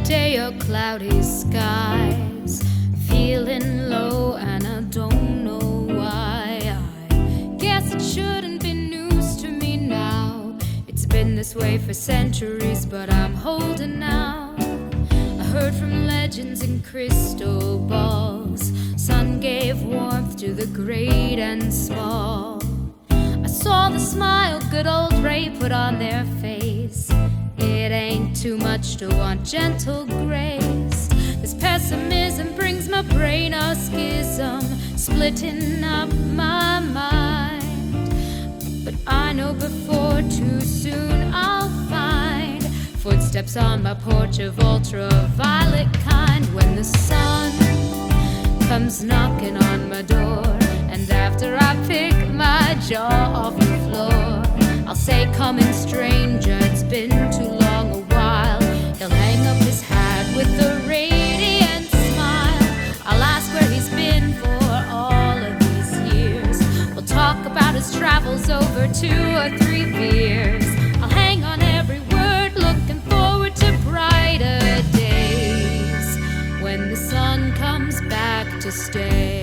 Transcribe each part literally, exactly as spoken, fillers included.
day or cloudy skies, feeling low and I don't know why. I guess it shouldn't be news to me now. It's been this way for centuries, but I'm holding now. I heard from legends and crystal balls. Sun gave warmth to the great and small. I saw the smile good old Ray put on their face. It ain't too much to want gentle grace. This pessimism brings my brain a schism, splitting up my mind. But I know before too soon I'll find footsteps on my porch of ultraviolet kind. When the sun comes knocking on my door, and after I pick my jaw off the floor, I'll say, "Come in, stranger, it's been too long a while." He'll hang up his hat with a radiant smile. I'll ask where he's been for all of these years. We'll talk about his travels over two or three beers. I'll hang on every word, looking forward to brighter days when the sun comes back to stay.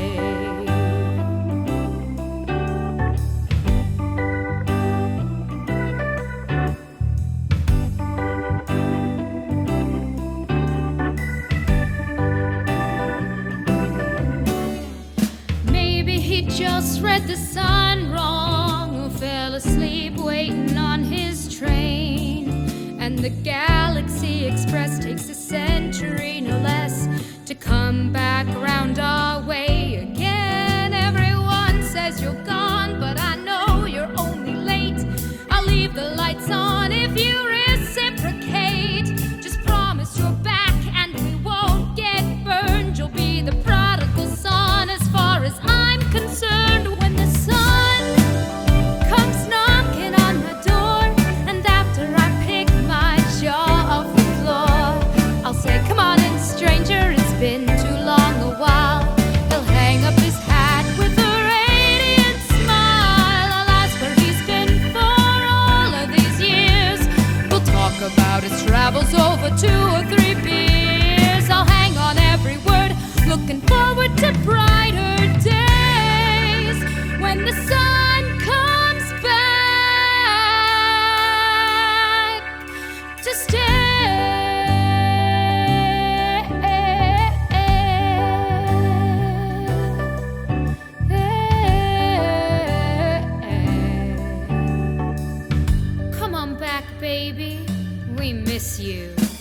He just read the sign wrong, who fell asleep waiting on his train. And the Galaxy Express takes a century, no less, to come back round our way again. Everyone says you're gone, but I know you're only late. I'll leave the lights on if you reciprocate. Just promise you're back and we won't get burned. You'll be the prodigal son as far as I'm concerned. When the sun comes knocking on my door, and after I pick my jaw off the floor, I'll say, "Come on in, stranger, it's been too long a while." He'll hang up his hat with a radiant smile. I'll ask where he's been for all of these years. We'll talk about his travels over two or three beers. I'll hang on every word, looking forward to brighter days when the sun comes back to stay. Come on back, baby, we miss you.